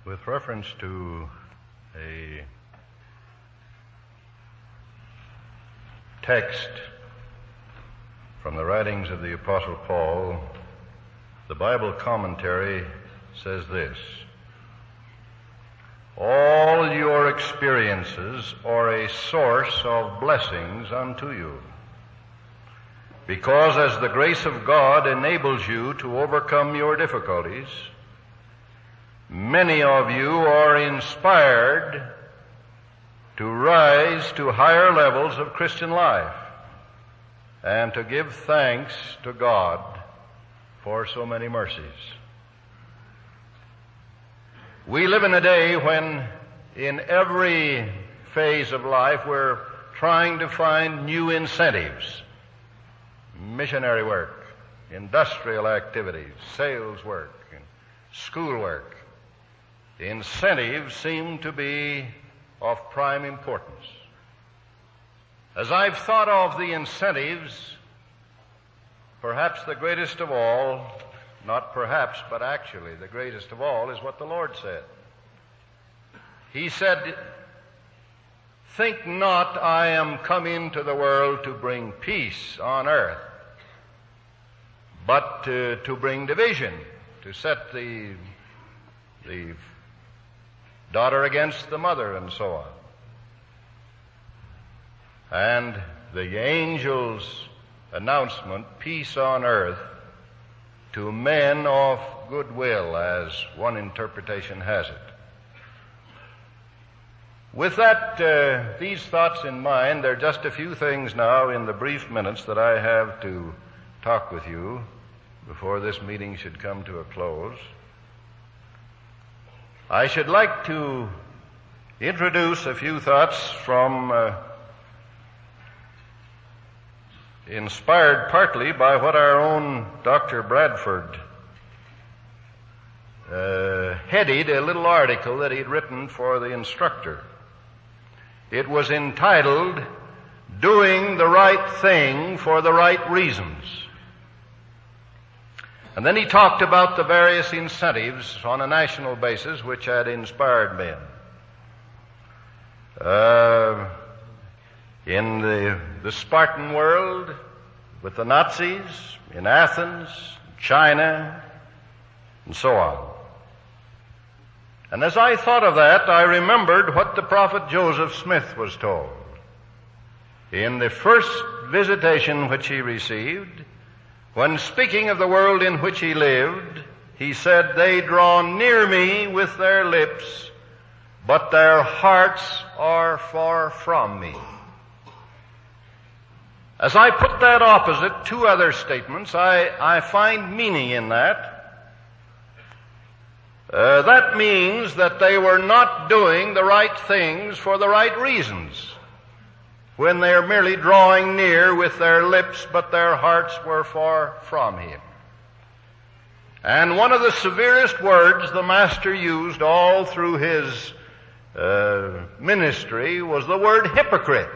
With reference to a text from the writings of the Apostle Paul, the Bible commentary says this: all your experiences are a source of blessings unto you, because as the grace of God enables you to overcome your difficulties, many of you are inspired to rise to higher levels of Christian life and to give thanks to God for so many mercies. We live in a day when in every phase of life we're trying to find new incentives. Missionary work, industrial activities, sales work, and school work. The incentives seem to be of prime importance. As I've thought of the incentives, perhaps the greatest of all, not perhaps, but actually the greatest of all, is what the Lord said. He said, "Think not I am come into the world to bring peace on earth, but to bring division, to set the daughter against the mother, and so on." And the angel's announcement, peace on earth, to men of goodwill, as one interpretation has it. With that, these thoughts in mind, there are just a few things now in the brief minutes that I have to talk with you before this meeting should come to a close. I should like to introduce a few thoughts from, inspired partly by what our own Dr. Bradford headed a little article that he'd written for the Instructor. It was entitled, "Doing the Right Thing for the Right Reasons." And then he talked about the various incentives on a national basis which had inspired men. In the Spartan world, with the Nazis, in Athens, China, and so on. And as I thought of that, I remembered what the prophet Joseph Smith was told. In the first visitation which he received, when speaking of the world in which he lived, he said, "They draw near me with their lips, but their hearts are far from me." As I put that opposite two other statements, I find meaning in that. That means that they were not doing the right things for the right reasons, when they are merely drawing near with their lips, but their hearts were far from him. And one of the severest words the Master used all through his ministry was the word hypocrite.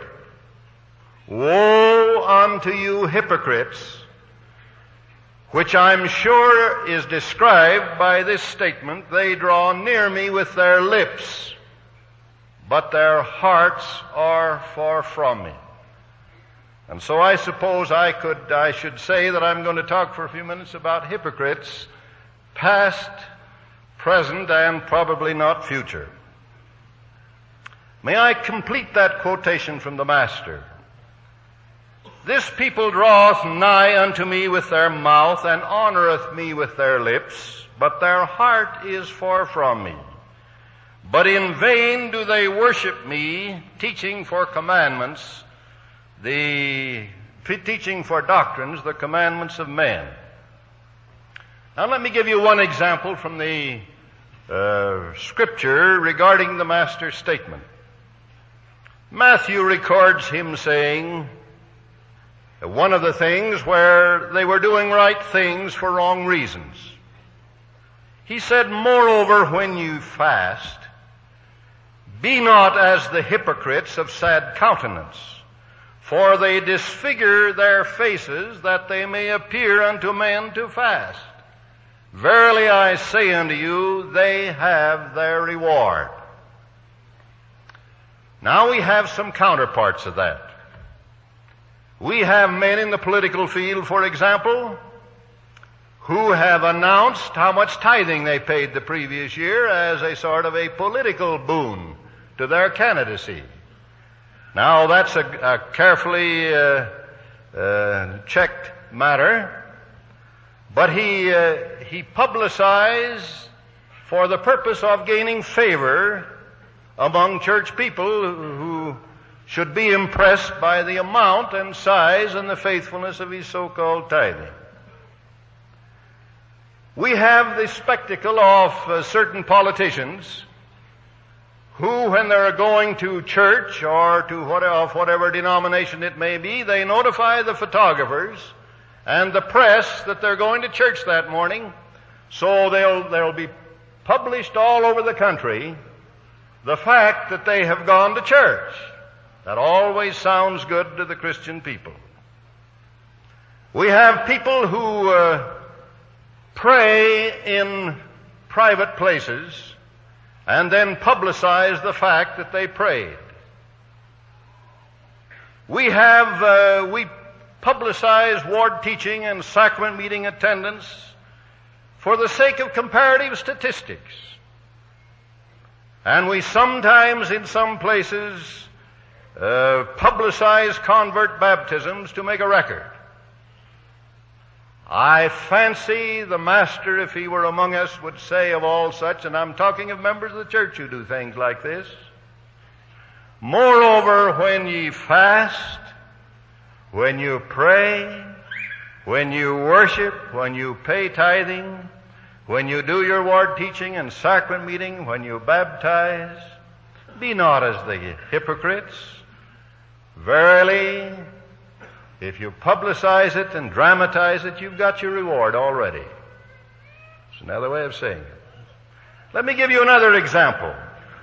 "Woe unto you hypocrites," which I'm sure is described by this statement, "They draw near me with their lips, but their hearts are far from me." And so I suppose I should say that I'm going to talk for a few minutes about hypocrites, past, present, and probably not future. May I complete that quotation from the Master? "This people draweth nigh unto me with their mouth, and honoreth me with their lips, but their heart is far from me. But in vain do they worship me, teaching for commandments, teaching for doctrines, the commandments of men." Now let me give you one example from the Scripture regarding the Master's statement. Matthew records him saying, one of the things where they were doing right things for wrong reasons. He said, "Moreover, when you fast, be not as the hypocrites of sad countenance, for they disfigure their faces, that they may appear unto men to fast. Verily I say unto you, they have their reward. Now we have some counterparts of that. We have men in the political field, for example, who have announced how much tithing they paid the previous year as a sort of a political boon to their candidacy. Now that's a carefully checked matter, but he publicized for the purpose of gaining favor among church people who should be impressed by the amount and size and the faithfulness of his so-called tithing. We have the spectacle of certain politicians who, when they're going to church or to whatever denomination it may be, they notify the photographers and the press that they're going to church that morning, so they'll be published all over the country the fact that they have gone to church. That always sounds good to the Christian people. We have people who pray in private places and then publicize the fact that they prayed. We publicize ward teaching and sacrament meeting attendance for the sake of comparative statistics. And we sometimes, in some places, publicize convert baptisms to make a record. I fancy the Master, if he were among us, would say of all such, and I'm talking of members of the church who do things like this, moreover, when ye fast, when you pray, when you worship, when you pay tithing, when you do your ward teaching and sacrament meeting, when you baptize, be not as the hypocrites. Verily, if you publicize it and dramatize it, you've got your reward already. It's another way of saying it. Let me give you another example.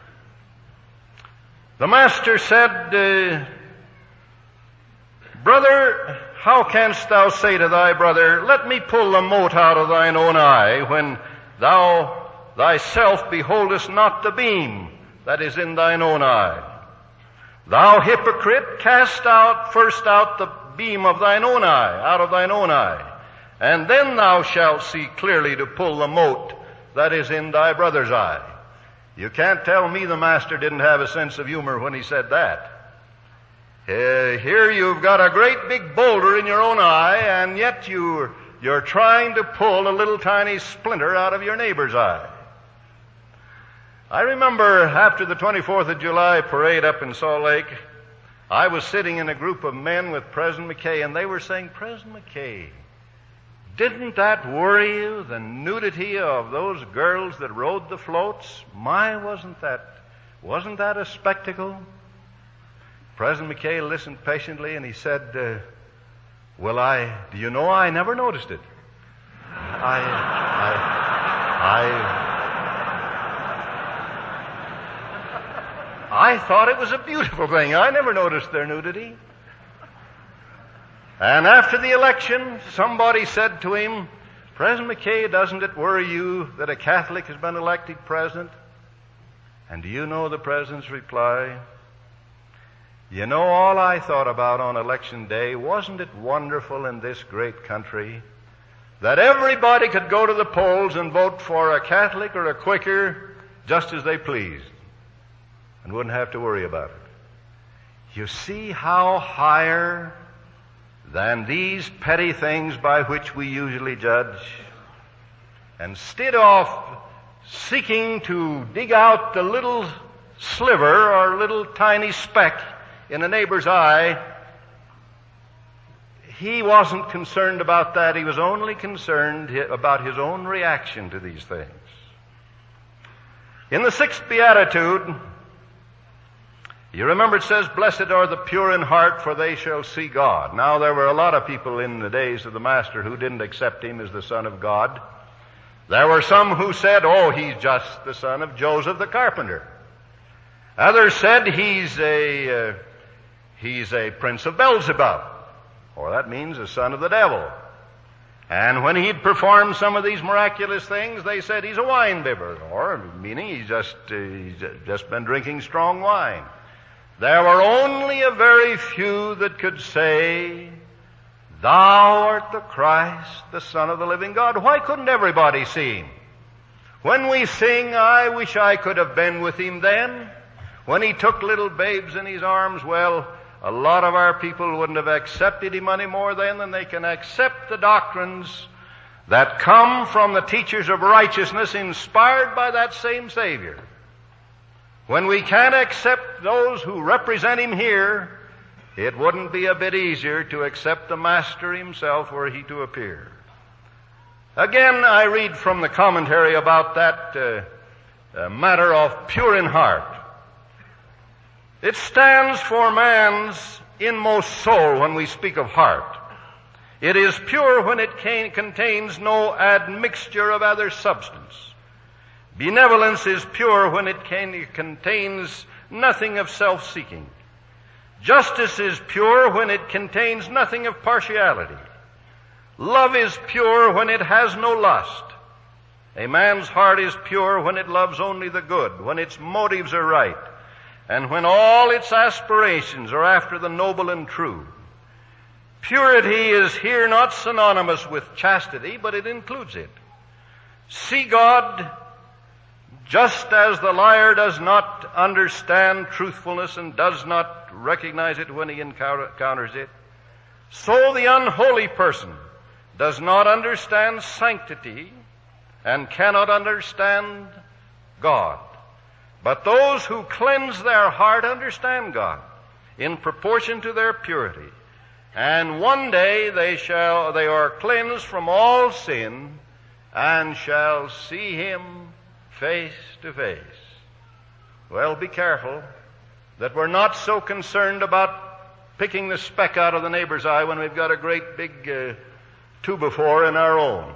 The Master said, Brother, how canst thou say to thy brother, let me pull the mote out of thine own eye, when thou thyself beholdest not the beam that is in thine own eye? Thou hypocrite, cast first out the beam of thine own eye, out of thine own eye, and then thou shalt see clearly to pull the mote that is in thy brother's eye. You can't tell me the Master didn't have a sense of humor when he said that. Here you've got a great big boulder in your own eye, and yet you're trying to pull a little tiny splinter out of your neighbor's eye. I remember after the 24th of July parade up in Salt Lake, I was sitting in a group of men with President McKay, and they were saying, President McKay, didn't that worry you, the nudity of those girls that rode the floats? My, wasn't that a spectacle? President McKay listened patiently, and he said, do you know, I never noticed it. I thought it was a beautiful thing. I never noticed their nudity. And after the election, somebody said to him, President McKay, doesn't it worry you that a Catholic has been elected president? And do you know the president's reply? You know, all I thought about on election day, wasn't it wonderful in this great country that everybody could go to the polls and vote for a Catholic or a Quaker just as they pleased and wouldn't have to worry about it. You see how higher than these petty things by which we usually judge, instead of seeking to dig out the little sliver or little tiny speck in a neighbor's eye, he wasn't concerned about that. He was only concerned about his own reaction to these things. In the 6th Beatitude, you remember it says, Blessed are the pure in heart, for they shall see God. Now, there were a lot of people in the days of the Master who didn't accept him as the Son of God. There were some who said, oh, he's just the son of Joseph the carpenter. Others said he's a prince of Beelzebub, or that means a son of the devil. And when he'd performed some of these miraculous things, they said he's a wine bibber, or meaning he's just been drinking strong wine. There were only a very few that could say, "Thou art the Christ, the Son of the living God." Why couldn't everybody see him? When we sing, "I wish I could have been with him then," when he took little babes in his arms, well, a lot of our people wouldn't have accepted him any more then than they can accept the doctrines that come from the teachers of righteousness inspired by that same Savior. When we can't accept those who represent him here, it wouldn't be a bit easier to accept the Master himself were he to appear. Again, I read from the commentary about that matter of pure in heart. It stands for man's inmost soul when we speak of heart. It is pure when it contains no admixture of other substance. Benevolence is pure when it contains nothing of self-seeking. Justice is pure when it contains nothing of partiality. Love is pure when it has no lust. A man's heart is pure when it loves only the good, when its motives are right, and when all its aspirations are after the noble and true. Purity is here not synonymous with chastity, but it includes it. See God, just as the liar does not understand truthfulness and does not recognize it when he encounters it, so the unholy person does not understand sanctity and cannot understand God. But those who cleanse their heart understand God in proportion to their purity. And one day they are cleansed from all sin and shall see him face to face. Well, be careful that we're not so concerned about picking the speck out of the neighbor's eye when we've got a great big two-by-four in our own.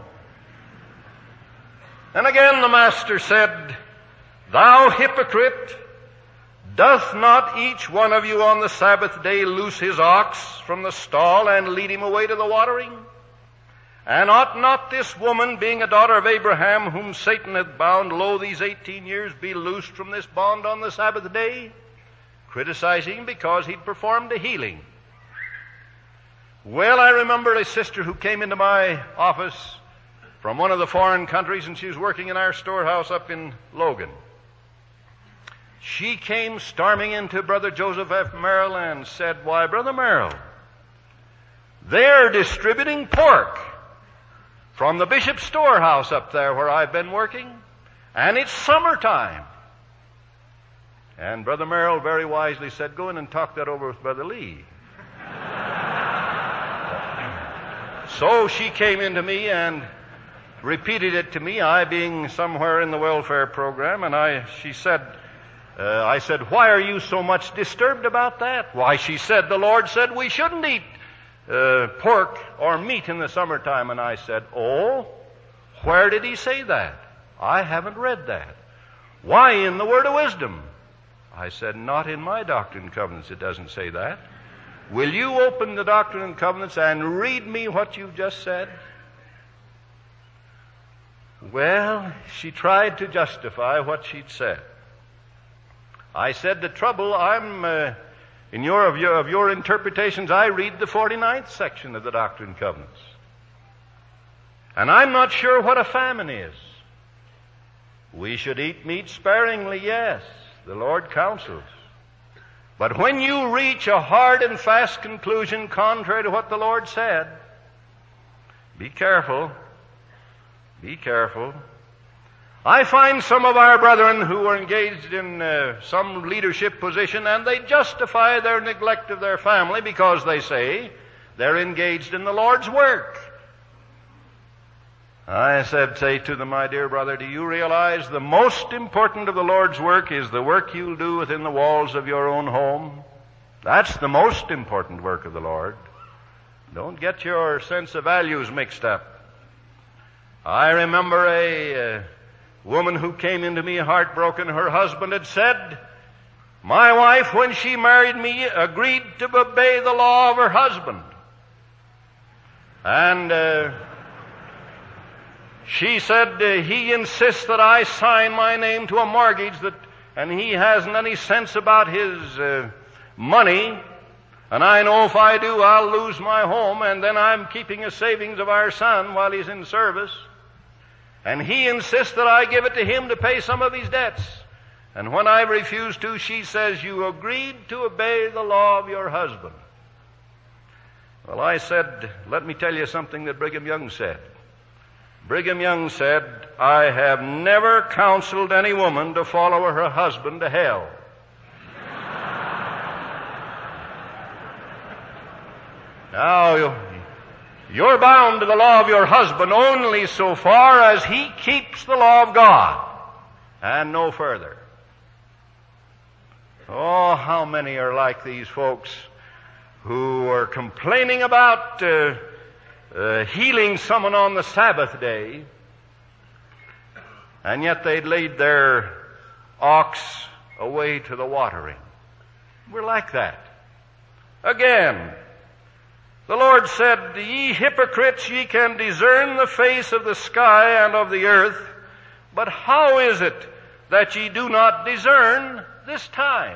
And again the Master said, "Thou hypocrite, doth not each one of you on the Sabbath day loose his ox from the stall and lead him away to the watering? And ought not this woman, being a daughter of Abraham, whom Satan hath bound, lo, these 18 years, be loosed from this bond on the Sabbath day?" Criticizing him because he'd performed a healing. Well, I remember a sister who came into my office from one of the foreign countries, and she was working in our storehouse up in Logan. She came storming into Brother Joseph F. Merrill and said, "Why, Brother Merrill, they're distributing pork from the bishop's storehouse up there where I've been working, and it's summertime." And Brother Merrill very wisely said, "Go in and talk that over with Brother Lee." So she came into me and repeated it to me, I being somewhere in the welfare program, and she said, I said, "Why are you so much disturbed about that?" "Why," she said, "the Lord said we shouldn't eat pork or meat in the summertime." And I said, "Oh, where did he say that? I haven't read that." "Why, in the Word of Wisdom." I said, "Not in my Doctrine and Covenants, it doesn't say that. Will you open the Doctrine and Covenants and read me what you've just said?" Well, she tried to justify what she'd said. I said, "The trouble, in your interpretations, I read the 49th section of the Doctrine and Covenants. And I'm not sure what a famine is. We should eat meat sparingly, yes, the Lord counsels. But when you reach a hard and fast conclusion contrary to what the Lord said, be careful. Be careful. I find some of our brethren who are engaged in some leadership position, and they justify their neglect of their family because they say they're engaged in the Lord's work. I say to them, "My dear brother, do you realize the most important of the Lord's work is the work you'll do within the walls of your own home? That's the most important work of the Lord. Don't get your sense of values mixed up." I remember a woman who came into me heartbroken. Her husband had said, "My wife, when she married me, agreed to obey the law of her husband." And She said, he insists that I sign my name to a mortgage and he hasn't any sense about his money. And I know if I do, I'll lose my home, and then I'm keeping a savings of our son while he's in service. And he insists that I give it to him to pay some of his debts. And when I refuse to, she says, you agreed to obey the law of your husband. Well, I said, let me tell you something that Brigham Young said. Brigham Young said, I have never counseled any woman to follow her husband to hell. Now, you're bound to the law of your husband only so far as he keeps the law of God, and no further. Oh, how many are like these folks who are complaining about healing someone on the Sabbath day, and yet they'd lead their ox away to the watering. We're like that. Again, the Lord said, ye hypocrites, ye can discern the face of the sky and of the earth, but how is it that ye do not discern this time?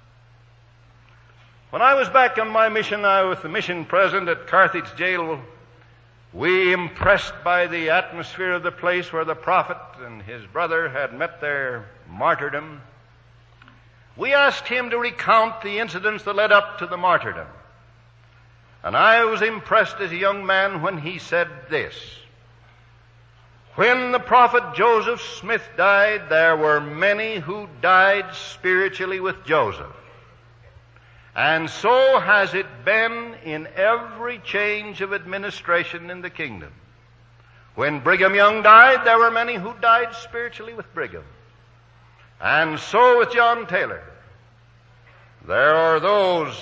When I was back on my mission, I was the mission president at Carthage Jail. We, impressed by the atmosphere of the place where the prophet and his brother had met their martyrdom, we asked him to recount the incidents that led up to the martyrdom. And I was impressed as a young man when he said this. When the prophet Joseph Smith died, there were many who died spiritually with Joseph. And so has it been in every change of administration in the kingdom. When Brigham Young died, there were many who died spiritually with Brigham. And so with John Taylor. There are those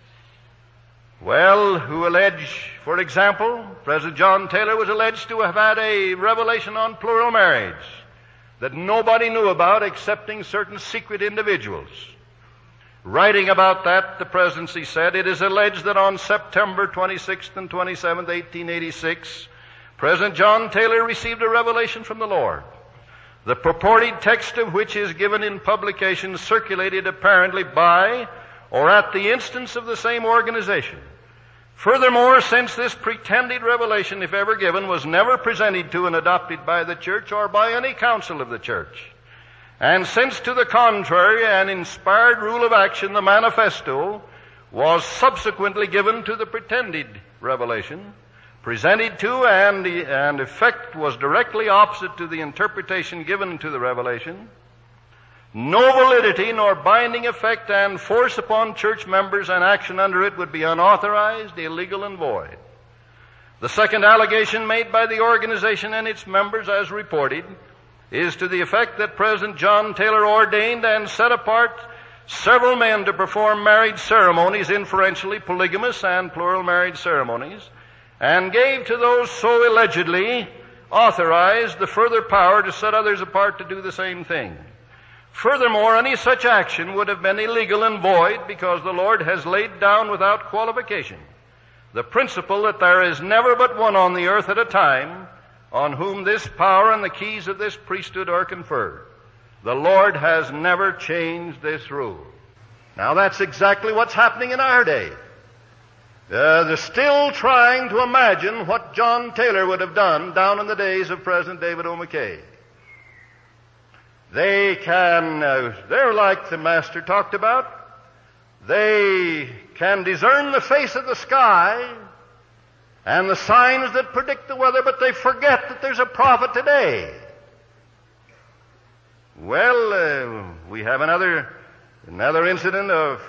who allege, for example, President John Taylor was alleged to have had a revelation on plural marriage that nobody knew about excepting certain secret individuals. Writing about that, the presidency said, it is alleged that on September 26th and 27th, 1886, President John Taylor received a revelation from the Lord, the purported text of which is given in publication circulated apparently by or at the instance of the same organization. Furthermore, since this pretended revelation, if ever given, was never presented to and adopted by the church or by any council of the church, and since to the contrary an inspired rule of action, the manifesto, was subsequently given to the pretended revelation, presented to and effect was directly opposite to the interpretation given to the revelation, no validity nor binding effect and force upon church members and action under it would be unauthorized, illegal, and void. The second allegation made by the organization and its members as reported is to the effect that President John Taylor ordained and set apart several men to perform marriage ceremonies, inferentially polygamous and plural marriage ceremonies, and gave to those so allegedly authorized the further power to set others apart to do the same thing. Furthermore, any such action would have been illegal and void because the Lord has laid down without qualification the principle that there is never but one on the earth at a time on whom this power and the keys of this priesthood are conferred. The Lord has never changed this rule. Now that's exactly what's happening in our day. They're still trying to imagine what John Taylor would have done down in the days of President David O. McKay. They're like the Master talked about. They can discern the face of the sky and the signs that predict the weather, but they forget that there's a prophet today. Well, we have another incident of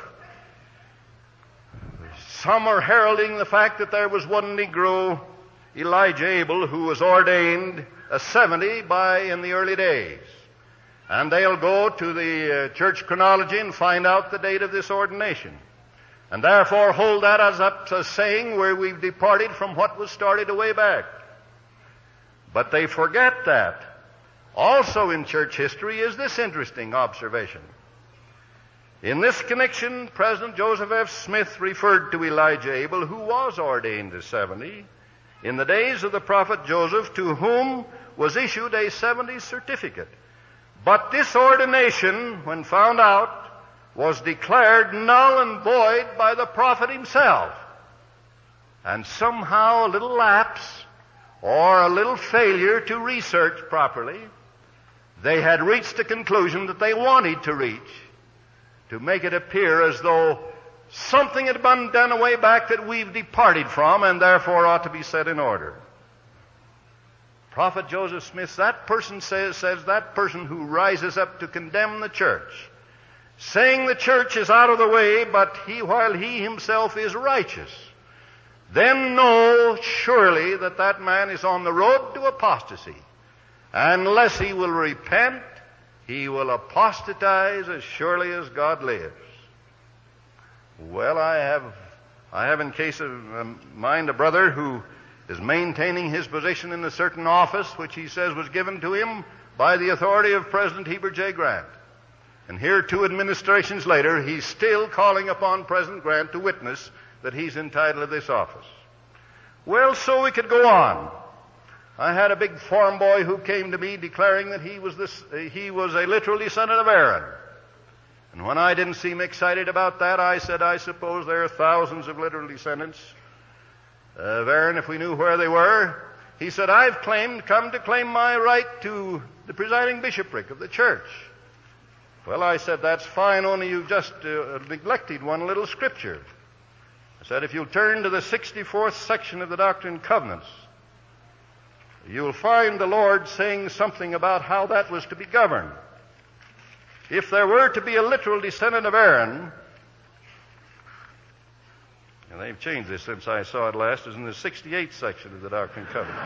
some are heralding the fact that there was one Negro, Elijah Abel, who was ordained a 70 in the early days. And they'll go to the church chronology and find out the date of this ordination. And therefore hold that as up a saying where we've departed from what was started away back. But they forget that. Also in church history is this interesting observation. In this connection, President Joseph F. Smith referred to Elijah Abel, who was ordained as 70, in the days of the prophet Joseph, to whom was issued a 70s certificate. But this ordination, when found out, was declared null and void by the prophet himself. And somehow a little lapse or a little failure to research properly, they had reached a conclusion that they wanted to reach, to make it appear as though something had been done way back that we've departed from and therefore ought to be set in order. Prophet Joseph Smith, that person says that person who rises up to condemn the church, saying the church is out of the way, but while he himself is righteous, then know surely that that man is on the road to apostasy. Unless he will repent, he will apostatize as surely as God lives. Well, I have in case of mind a brother who is maintaining his position in a certain office which he says was given to him by the authority of President Heber J. Grant. And here, 2 administrations later, he's still calling upon President Grant to witness that he's entitled to this office. Well, so we could go on. I had a big farm boy who came to me declaring that he was a literal descendant of Aaron. And when I didn't seem excited about that, I said, I suppose there are thousands of literal descendants of Aaron if we knew where they were. He said, I've come to claim my right to the presiding bishopric of the church. Well, I said, that's fine, only you've just neglected one little scripture. I said, if you'll turn to the 64th section of the Doctrine and Covenants, you'll find the Lord saying something about how that was to be governed. If there were to be a literal descendant of Aaron, and they've changed this since I saw it last, is in the 68th section of the Doctrine and Covenants.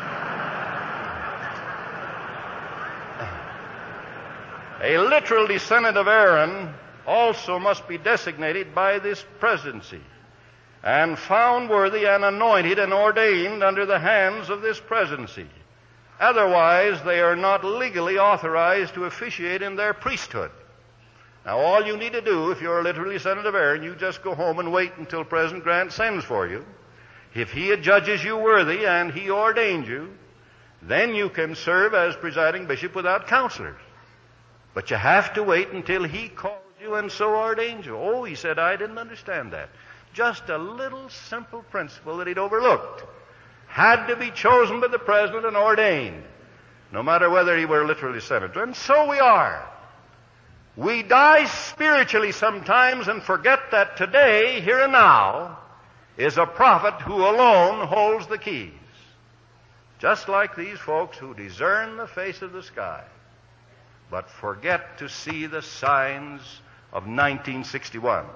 A literal descendant of Aaron also must be designated by this presidency and found worthy and anointed and ordained under the hands of this presidency. Otherwise, they are not legally authorized to officiate in their priesthood. Now, all you need to do, if you're a literal descendant of Aaron, you just go home and wait until President Grant sends for you. If he adjudges you worthy and he ordains you, then you can serve as presiding bishop without counselors. But you have to wait until he calls you and so ordains you. Oh, he said, I didn't understand that. Just a little simple principle that he'd overlooked. Had to be chosen by the president and ordained, no matter whether he were a literal descendant. And so we are. We die spiritually sometimes and forget that today, here and now, is a prophet who alone holds the keys. Just like these folks who discern the face of the sky, but forget to see the signs of 1961.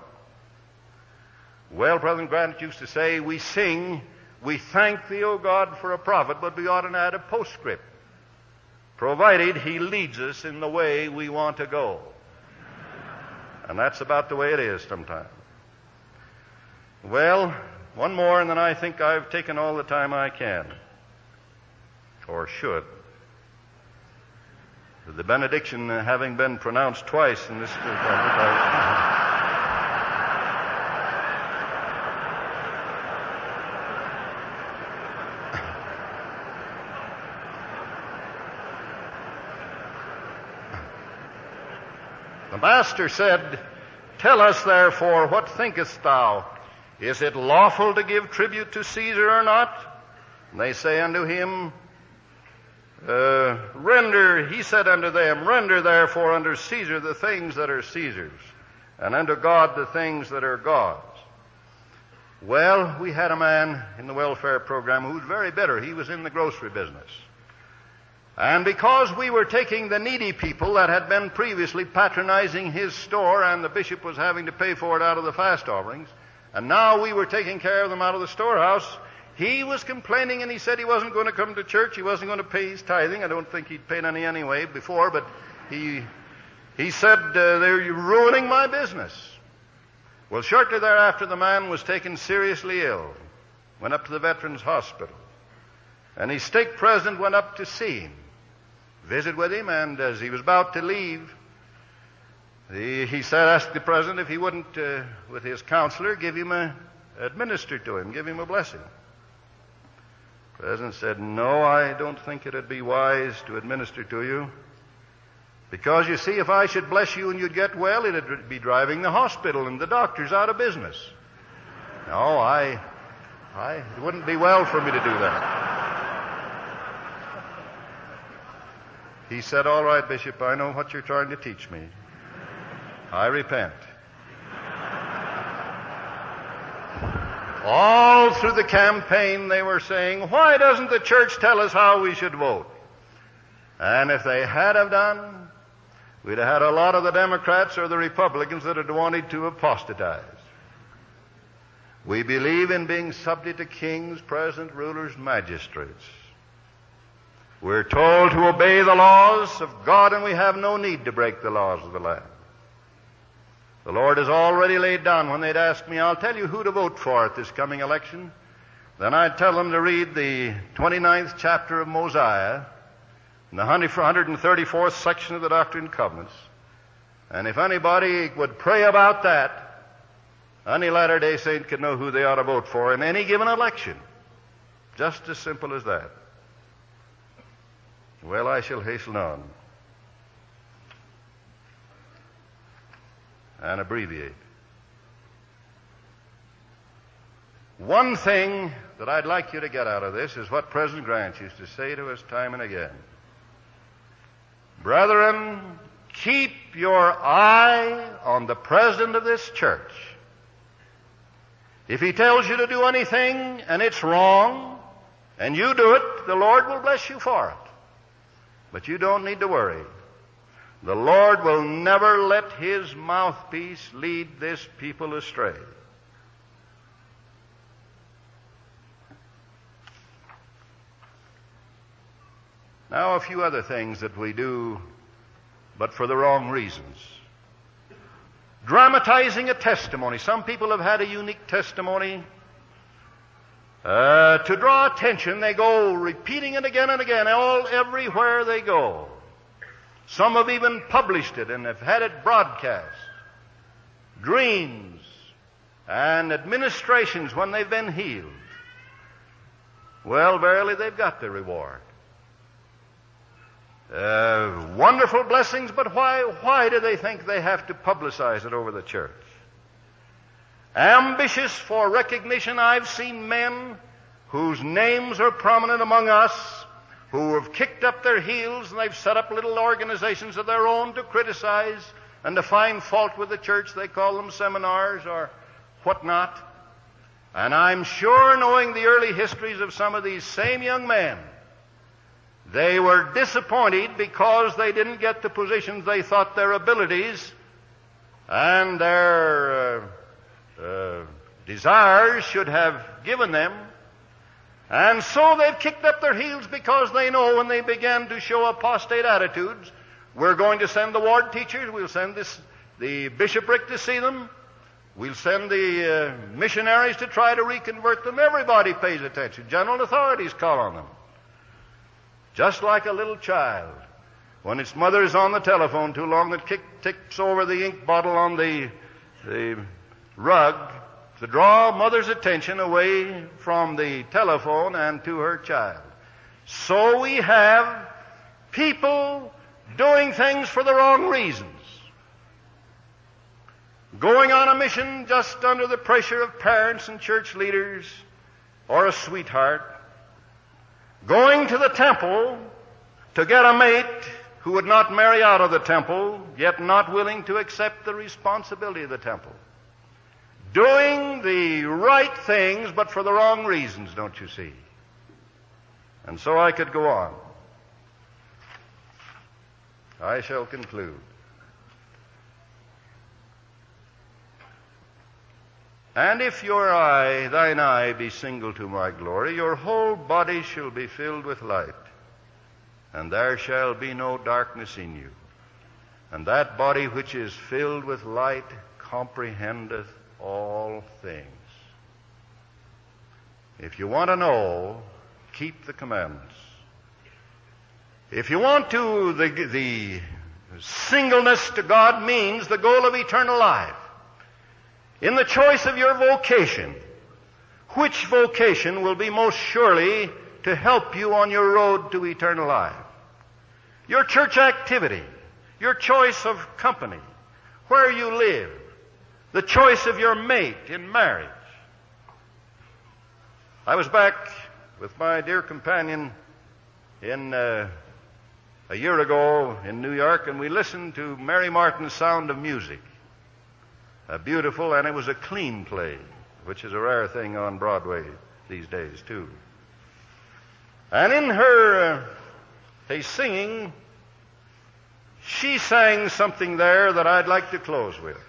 Well, President Grant used to say, we sing, we thank thee, O God, for a prophet, but we ought to add a postscript, provided he leads us in the way we want to go. And that's about the way it is sometimes. Well, one more, and then I think I've taken all the time I can, or should. The benediction having been pronounced twice in this conference, the Master said, tell us therefore, what thinkest thou? Is it lawful to give tribute to Caesar or not? And they say unto him, he said unto them, render therefore unto Caesar the things that are Caesar's, and unto God the things that are God's. Well, we had a man in the welfare program who was very bitter. He was in the grocery business. And because we were taking the needy people that had been previously patronizing his store, and the bishop was having to pay for it out of the fast offerings, and now we were taking care of them out of the storehouse, he was complaining, and he said he wasn't going to come to church, he wasn't going to pay his tithing. I don't think he'd paid any anyway before, but he said, they're ruining my business. Well, shortly thereafter, the man was taken seriously ill, went up to the Veterans Hospital, and his stake president went up to see him, visit with him, and as he was about to leave, he said, asked the president if he wouldn't, with his counselor, administer to him, give him a blessing. The President said, "No, I don't think it'd be wise to administer to you. Because, you see, if I should bless you and you'd get well, it'd be driving the hospital and the doctors out of business. No, it wouldn't be well for me to do that." He said, "All right, Bishop, I know what you're trying to teach me. I repent." All through the campaign they were saying, "Why doesn't the church tell us how we should vote?" And if they had have done, we'd have had a lot of the Democrats or the Republicans that had wanted to apostatize. We believe in being subject to kings, presidents, rulers, magistrates. We're told to obey the laws of God, and we have no need to break the laws of the land. The Lord has already laid down, when they'd ask me, "I'll tell you who to vote for at this coming election," then I'd tell them to read the 29th chapter of Mosiah, in the 134th section of the Doctrine and Covenants. And if anybody would pray about that, any Latter-day Saint could know who they ought to vote for in any given election. Just as simple as that. Well, I shall hasten on and abbreviate. One thing that I'd like you to get out of this is what President Grant used to say to us time and again. "Brethren, keep your eye on the president of this church. If he tells you to do anything and it's wrong, and you do it, the Lord will bless you for it. But you don't need to worry. The Lord will never let His mouthpiece lead this people astray." Now, a few other things that we do, but for the wrong reasons. Dramatizing a testimony. Some people have had a unique testimony. To draw attention, they go repeating it again and again, everywhere they go. Some have even published it and have had it broadcast. Dreams and administrations when they've been healed. Well, verily, they've got their reward. Wonderful blessings, but why do they think they have to publicize it over the church? Ambitious for recognition, I've seen men whose names are prominent among us who have kicked up their heels and they've set up little organizations of their own to criticize and to find fault with the church. They call them seminars or whatnot. And I'm sure, knowing the early histories of some of these same young men, they were disappointed because they didn't get the positions they thought their abilities and their desires should have given them. And so they've kicked up their heels because they know when they began to show apostate attitudes, we're going to send the ward teachers, we'll send the bishopric to see them, we'll send the missionaries to try to reconvert them. Everybody pays attention. General authorities call on them. Just like a little child, when its mother is on the telephone too long, it ticks over the ink bottle on the rug to draw mother's attention away from the telephone and to her child. So we have people doing things for the wrong reasons. Going on a mission just under the pressure of parents and church leaders or a sweetheart. Going to the temple to get a mate who would not marry out of the temple, yet not willing to accept the responsibility of the temple. Doing the right things, but for the wrong reasons, don't you see? And so I could go on. I shall conclude. And if your eye, thine eye, be single to my glory, your whole body shall be filled with light, and there shall be no darkness in you. And that body which is filled with light comprehendeth all things. If you want to know, keep the commandments. If you want to, the singleness to God means the goal of eternal life. In the choice of your vocation, which vocation will be most surely to help you on your road to eternal life. Your church activity, your choice of company, where you live, the choice of your mate in marriage. I was back with my dear companion a year ago in New York, and we listened to Mary Martin's Sound of Music. Beautiful, and it was a clean play, which is a rare thing on Broadway these days, too. And in her singing, she sang something there that I'd like to close with.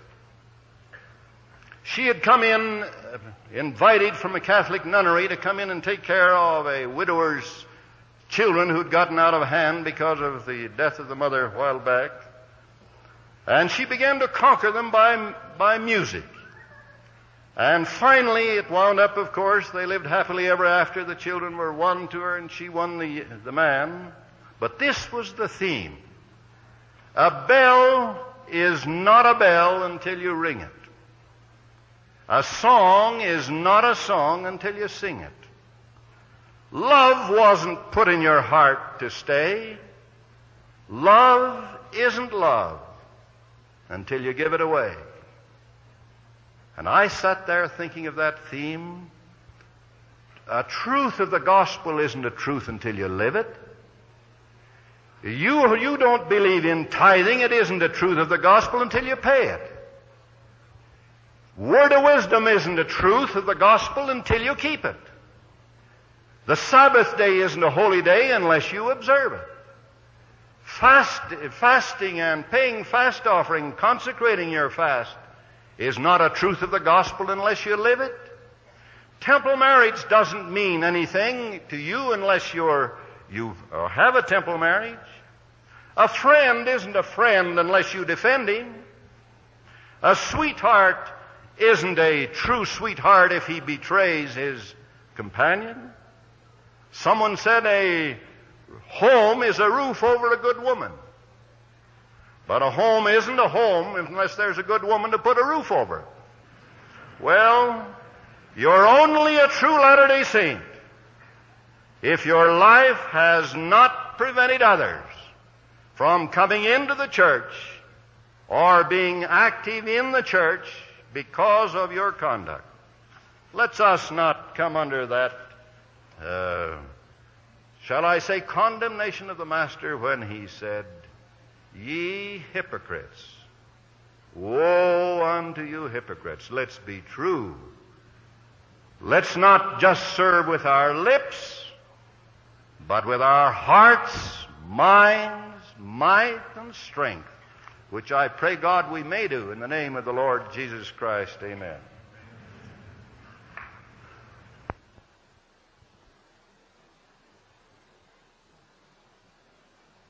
She had come in, invited from a Catholic nunnery to come in and take care of a widower's children who'd gotten out of hand because of the death of the mother a while back. And she began to conquer them by music. And finally it wound up, of course, they lived happily ever after. The children were won to her and she won the man. But this was the theme. A bell is not a bell until you ring it. A song is not a song until you sing it. Love wasn't put in your heart to stay. Love isn't love until you give it away. And I sat there thinking of that theme. A truth of the gospel isn't a truth until you live it. You don't believe in tithing, it isn't a truth of the gospel until you pay it. Word of wisdom isn't a truth of the gospel until you keep it. The Sabbath day isn't a holy day unless you observe it. Fasting and paying fast offering, consecrating your fast, is not a truth of the gospel unless you live it. Temple marriage doesn't mean anything to you unless you have a temple marriage. A friend isn't a friend unless you defend him. A sweetheart isn't a true sweetheart if he betrays his companion. Someone said a home is a roof over a good woman. But a home isn't a home unless there's a good woman to put a roof over. Well, you're only a true Latter-day Saint if your life has not prevented others from coming into the church or being active in the church because of your conduct. Let's us not come under that, shall I say, condemnation of the Master when he said, "Ye hypocrites, woe unto you hypocrites." Let's be true. Let's not just serve with our lips, but with our hearts, minds, might, and strength, which I pray God we may do in the name of the Lord Jesus Christ. Amen.